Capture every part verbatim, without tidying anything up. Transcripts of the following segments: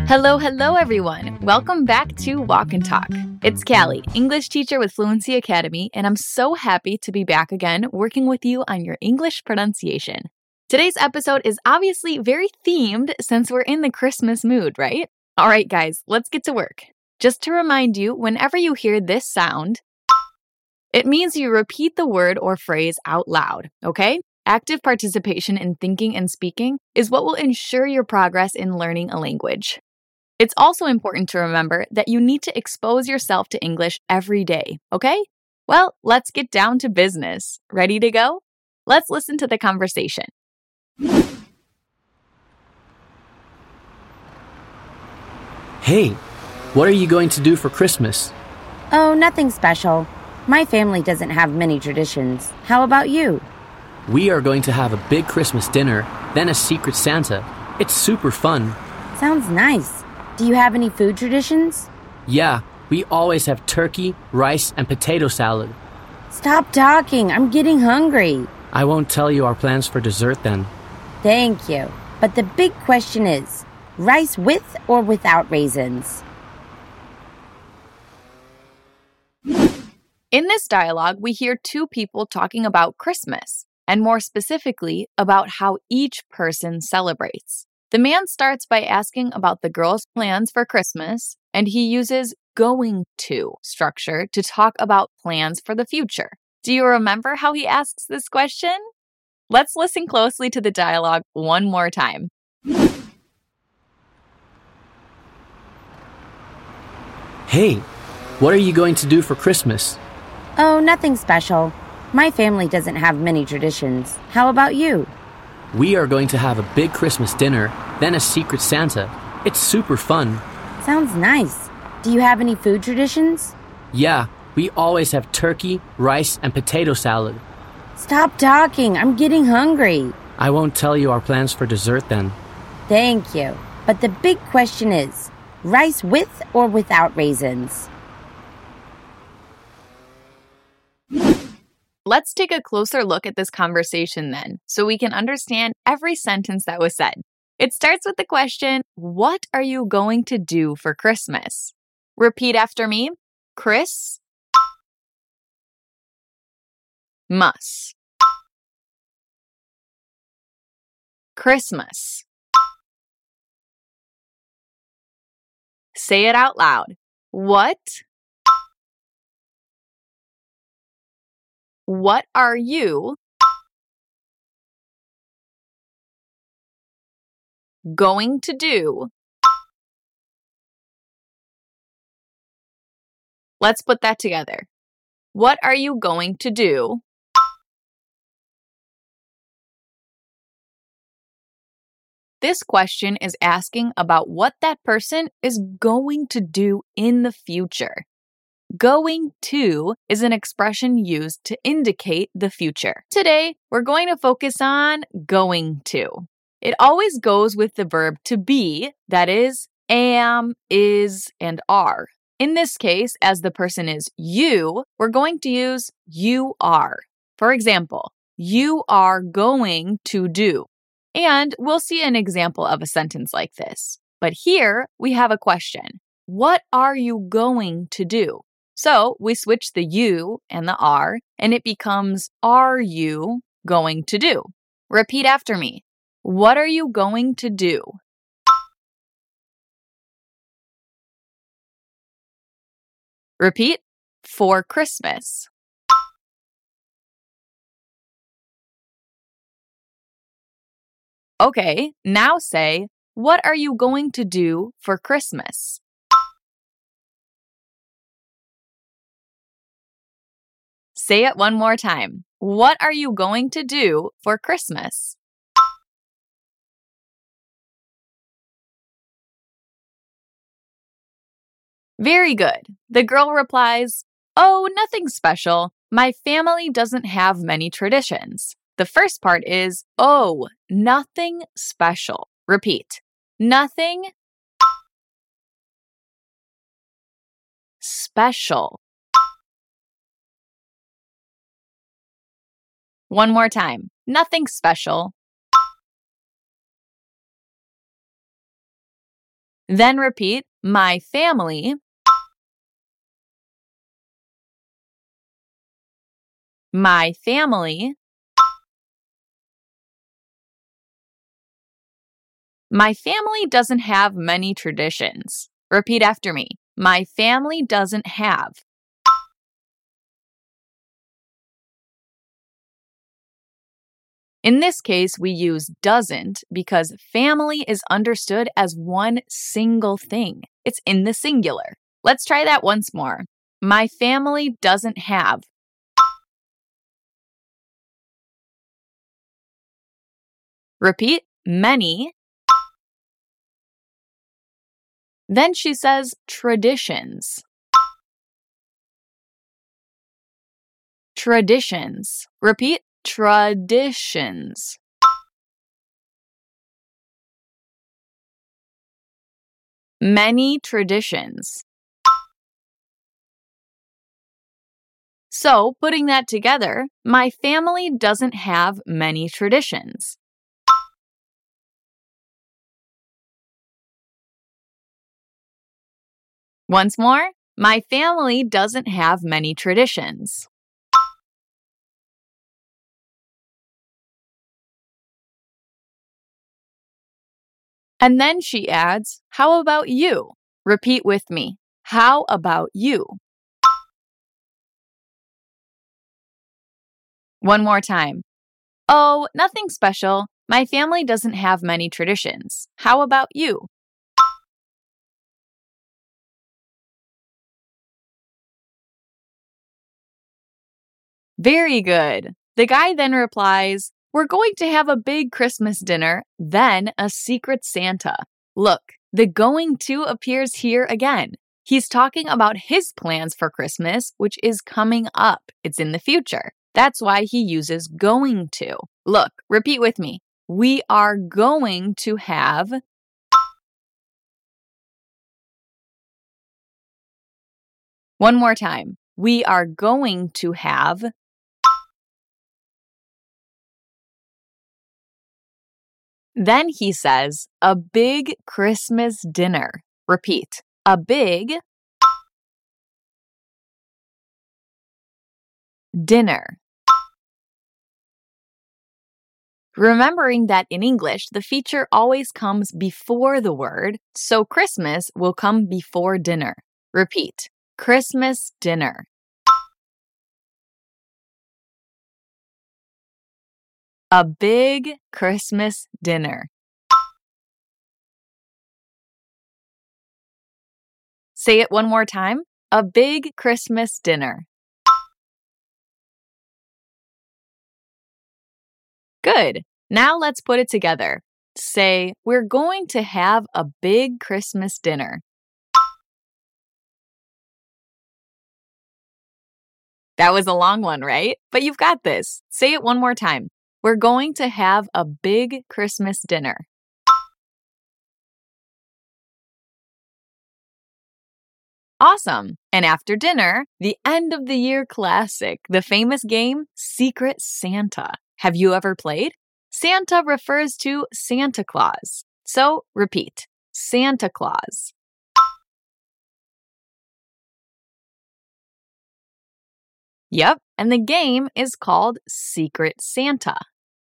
Hello, hello, everyone. Welcome back to Walk and Talk. It's Callie, English teacher with Fluency Academy, and I'm so happy to be back again working with you on your English pronunciation. Today's episode is obviously very themed since we're in the Christmas mood, right? All right, guys, let's get to work. Just to remind you, whenever you hear this sound, it means you repeat the word or phrase out loud, okay? Active participation in thinking and speaking is what will ensure your progress in learning a language. It's also important to remember that you need to expose yourself to English every day, okay? Well, let's get down to business. Ready to go? Let's listen to the conversation. Hey, what are you going to do for Christmas? Oh, nothing special. My family doesn't have many traditions. How about you? We are going to have a big Christmas dinner, then a Secret Santa. It's super fun. Sounds nice. Do you have any food traditions? Yeah, we always have turkey, rice, and potato salad. Stop talking. I'm getting hungry. I won't tell you our plans for dessert then. Thank you. But the big question is, rice with or without raisins? In this dialogue, we hear two people talking about Christmas, and more specifically, about how each person celebrates. The man starts by asking about the girl's plans for Christmas, and he uses going to structure to talk about plans for the future. Do you remember how he asks this question? Let's listen closely to the dialogue one more time. Hey, what are you going to do for Christmas? Oh, nothing special. My family doesn't have many traditions. How about you? We are going to have a big Christmas dinner, then a Secret Santa. It's super fun. Sounds nice. Do you have any food traditions? Yeah, we always have turkey, rice, and potato salad. Stop talking. I'm getting hungry. I won't tell you our plans for dessert then. Thank you. But the big question is, rice with or without raisins? Let's take a closer look at this conversation then, so we can understand every sentence that was said. It starts with the question, what are you going to do for Christmas? Repeat after me. Chris Mus. Christmas. Say it out loud. What? What are you going to do? Let's put that together. What are you going to do? This question is asking about what that person is going to do in the future. Going to is an expression used to indicate the future. Today, we're going to focus on going to. It always goes with the verb to be, that is, am, is, and are. In this case, as the person is you, we're going to use you are. For example, you are going to do. And we'll see an example of a sentence like this. But here, we have a question. What are you going to do? So we switch the you and the are, and it becomes, are you going to do? Repeat after me. What are you going to do? Repeat, for Christmas. Okay, now say, what are you going to do for Christmas? Say it one more time. What are you going to do for Christmas? Very good. The girl replies, oh, nothing special. My family doesn't have many traditions. The first part is, oh, nothing special. Repeat. Nothing special. One more time. Nothing special. Then repeat, my family. My family. My family doesn't have many traditions. Repeat after me. My family doesn't have. In this case, we use doesn't because family is understood as one single thing. It's in the singular. Let's try that once more. My family doesn't have. Repeat, many. Then she says traditions. Traditions. Repeat, traditions. Many traditions. So, putting that together, my family doesn't have many traditions. Once more, my family doesn't have many traditions. And then she adds, how about you? Repeat with me. How about you? One more time. Oh, nothing special. My family doesn't have many traditions. How about you? Very good. The guy then replies, we're going to have a big Christmas dinner, then a secret Santa. Look, the going to appears here again. He's talking about his plans for Christmas, which is coming up. It's in the future. That's why he uses going to. Look, repeat with me. We are going to have. One more time. We are going to have. Then he says, a big Christmas dinner. Repeat, a big dinner. Remembering that in English, the feature always comes before the word, so Christmas will come before dinner. Repeat, Christmas dinner. A big Christmas dinner. Say it one more time. A big Christmas dinner. Good. Now let's put it together. Say, we're going to have a big Christmas dinner. That was a long one, right? But you've got this. Say it one more time. We're going to have a big Christmas dinner. Awesome. And after dinner, the end of the year classic, the famous game, Secret Santa. Have you ever played? Santa refers to Santa Claus. So repeat, Santa Claus. Yep, and the game is called Secret Santa.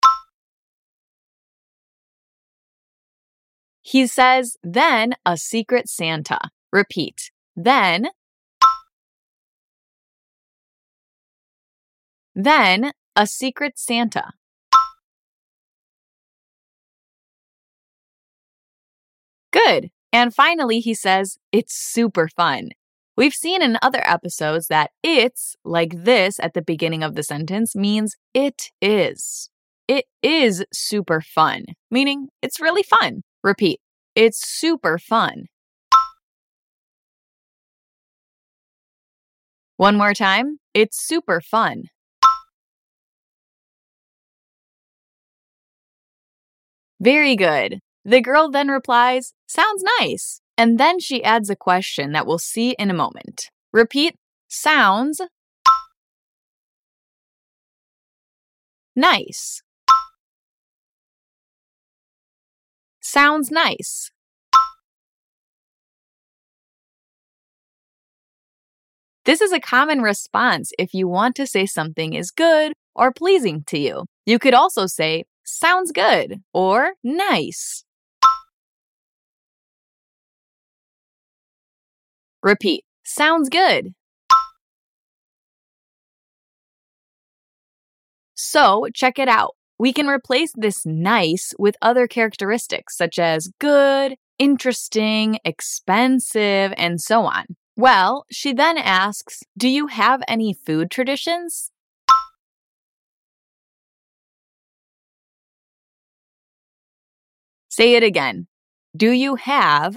He says, then a Secret Santa. Repeat, then, then a Secret Santa. Good. And finally, he says, it's super fun. We've seen in other episodes that it's, like this at the beginning of the sentence, means it is. It is super fun, meaning it's really fun. Repeat, it's super fun. One more time, it's super fun. Very good. The girl then replies, sounds nice. And then she adds a question that we'll see in a moment. Repeat, sounds nice. Sounds nice. This is a common response if you want to say something is good or pleasing to you. You could also say, sounds good or nice. Repeat, sounds good. So, check it out. We can replace this nice with other characteristics such as good, interesting, expensive, and so on. Well, she then asks, do you have any food traditions? Say it again. Do you have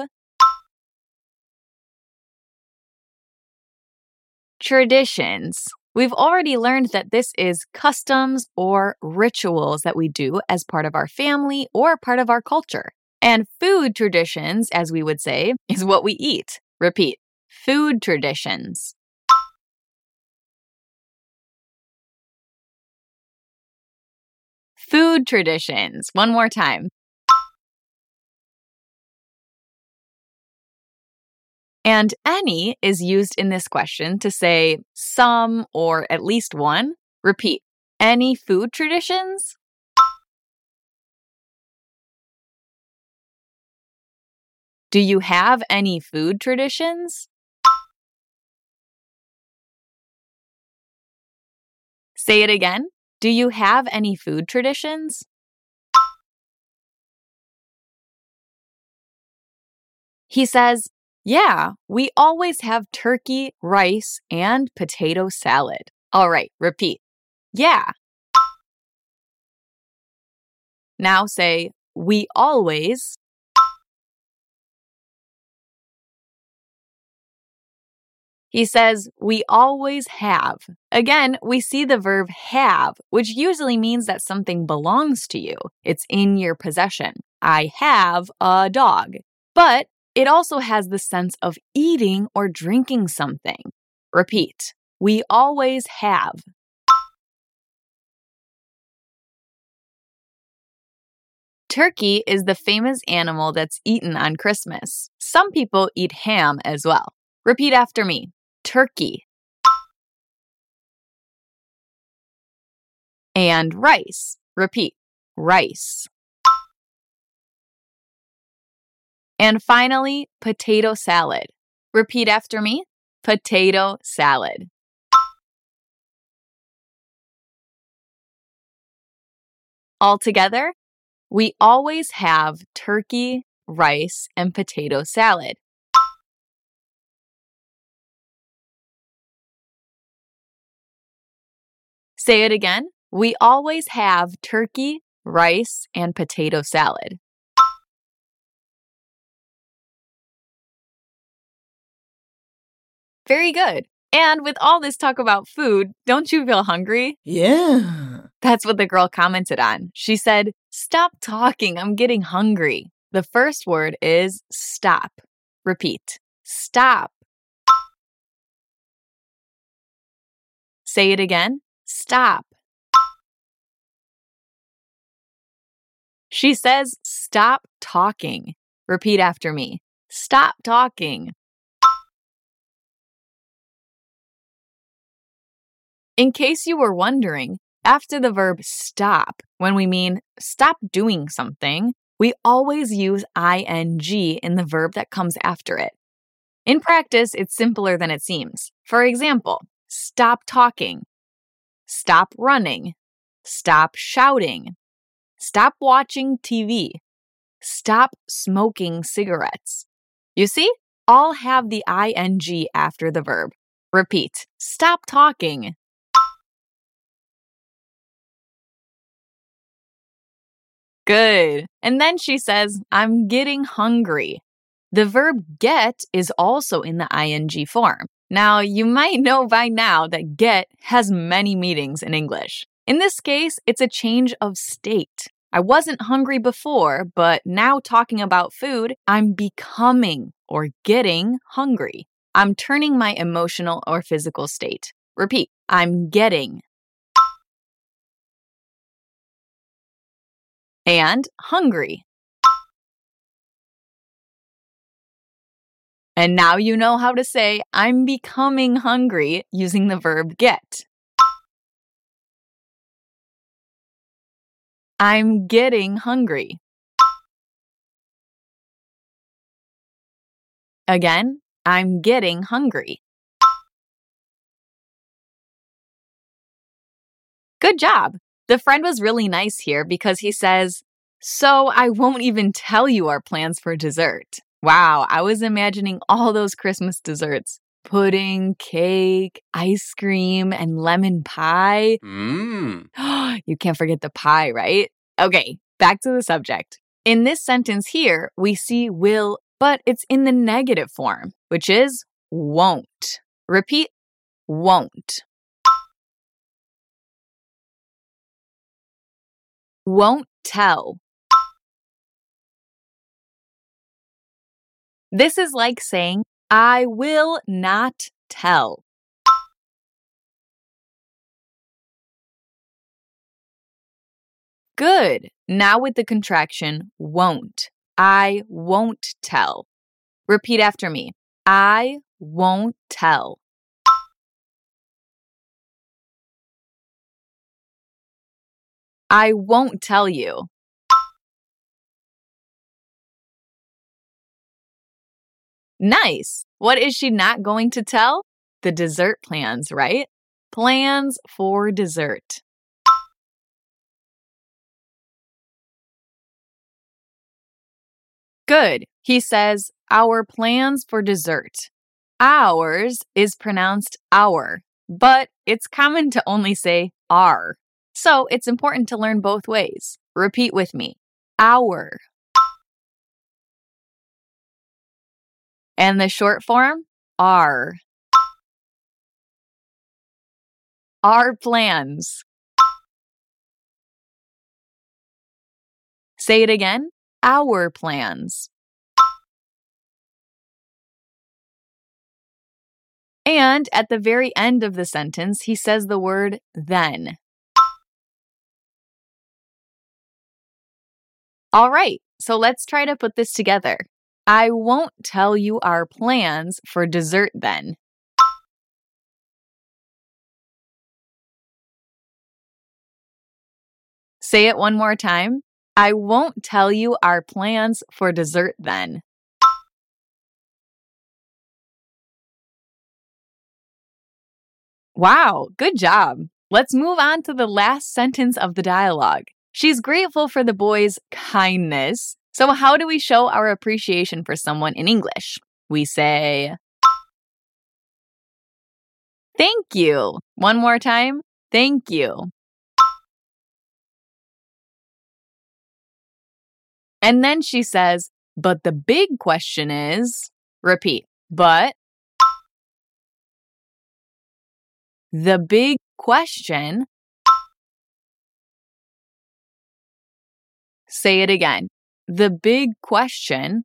traditions? We've already learned that this is customs or rituals that we do as part of our family or part of our culture. And food traditions, as we would say, is what we eat. Repeat, food traditions. Food traditions. One more time. And any is used in this question to say some or at least one. Repeat, any food traditions? Do you have any food traditions? Say it again. Do you have any food traditions? He says, yeah, we always have turkey, rice, and potato salad. All right, repeat. Yeah. Now say, we always. He says, we always have. Again, we see the verb have, which usually means that something belongs to you. It's in your possession. I have a dog. But it also has the sense of eating or drinking something. Repeat, we always have. Turkey is the famous animal that's eaten on Christmas. Some people eat ham as well. Repeat after me. Turkey. And rice. Repeat, rice. And finally, potato salad. Repeat after me. Potato salad. All together, we always have turkey, rice, and potato salad. Say it again. We always have turkey, rice, and potato salad. Very good. And with all this talk about food, don't you feel hungry? Yeah. That's what the girl commented on. She said, stop talking, I'm getting hungry. The first word is stop. Repeat, stop. Say it again, stop. She says, stop talking. Repeat after me, stop talking. In case you were wondering, after the verb stop, when we mean stop doing something, we always use ing in the verb that comes after it. In practice, it's simpler than it seems. For example, stop talking, stop running, stop shouting, stop watching T V, stop smoking cigarettes. You see, all have the ing after the verb. Repeat, stop talking. Good. And then she says, I'm getting hungry. The verb get is also in the ing form. Now, you might know by now that get has many meanings in English. In this case, it's a change of state. I wasn't hungry before, but now talking about food, I'm becoming or getting hungry. I'm turning my emotional or physical state. Repeat, I'm getting. And hungry. And now you know how to say I'm becoming hungry using the verb get. I'm getting hungry. Again, I'm getting hungry. Good job. The friend was really nice here because he says, so I won't even tell you our plans for dessert. Wow, I was imagining all those Christmas desserts. Pudding, cake, ice cream, and lemon pie. Mmm. You can't forget the pie, right? Okay, back to the subject. In this sentence here, we see will, but it's in the negative form, which is won't. Repeat, won't. Won't tell. This is like saying, I will not tell. Good. Now with the contraction, won't. I won't tell. Repeat after me. I won't tell. I won't tell you. Nice. What is she not going to tell? The dessert plans, right? Plans for dessert. Good. He says, our plans for dessert. Ours is pronounced our, but it's common to only say are. So it's important to learn both ways. Repeat with me. Our. And the short form, are. Our plans. Say it again. Our plans. And at the very end of the sentence, he says the word then. All right, so let's try to put this together. I won't tell you our plans for dessert then. Say it one more time. I won't tell you our plans for dessert then. Wow, good job. Let's move on to the last sentence of the dialogue. She's grateful for the boy's kindness. So how do we show our appreciation for someone in English? We say, thank you. One more time. Thank you. And then she says, but the big question is, repeat, but the big question, say it again. The big question,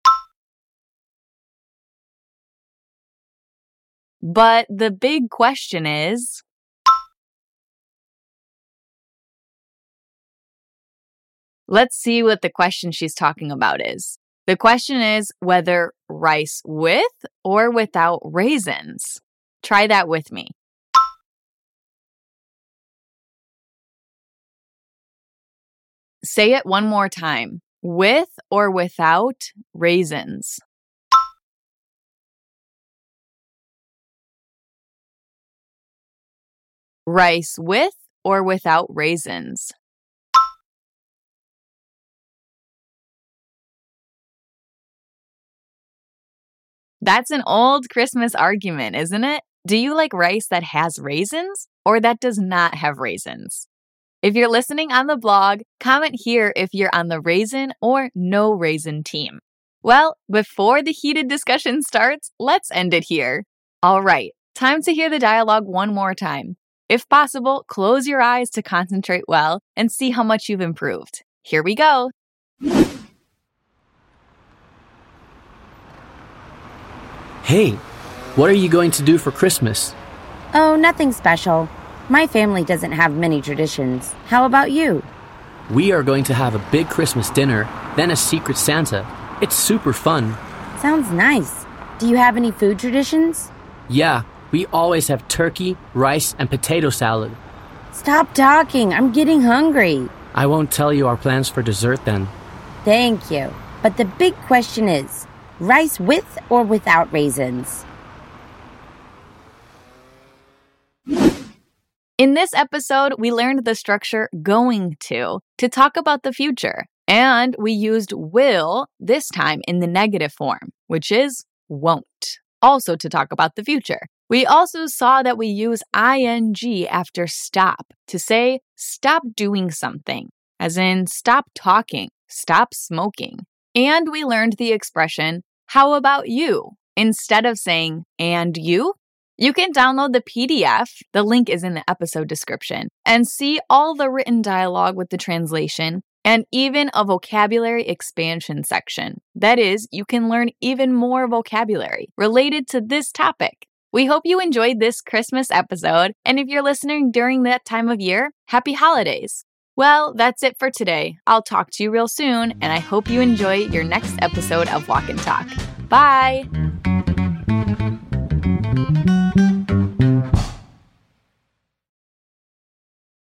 but the big question is, let's see what the question she's talking about is. The question is whether rice with or without raisins. Try that with me. Say it one more time. With or without raisins. Rice with or without raisins. That's an old Christmas argument, isn't it? Do you like rice that has raisins or that does not have raisins? If you're listening on the blog, comment here if you're on the raisin or no raisin team. Well, before the heated discussion starts, let's end it here. All right, time to hear the dialogue one more time. If possible, close your eyes to concentrate well and see how much you've improved. Here we go. Hey, what are you going to do for Christmas? Oh, nothing special. My family doesn't have many traditions. How about you? We are going to have a big Christmas dinner, then a Secret Santa. It's super fun. Sounds nice. Do you have any food traditions? Yeah, we always have turkey, rice, and potato salad. Stop talking. I'm getting hungry. I won't tell you our plans for dessert then. Thank you. But the big question is, rice with or without raisins? In this episode, we learned the structure going to to talk about the future. And we used will this time in the negative form, which is won't, also to talk about the future. We also saw that we use ing after stop to say stop doing something, as in stop talking, stop smoking. And we learned the expression, how about you? Instead of saying, and you? You can download the P D F, the link is in the episode description, and see all the written dialogue with the translation and even a vocabulary expansion section. That is, you can learn even more vocabulary related to this topic. We hope you enjoyed this Christmas episode, and if you're listening during that time of year, happy holidays. Well, that's it for today. I'll talk to you real soon, and I hope you enjoy your next episode of Walk and Talk. Bye!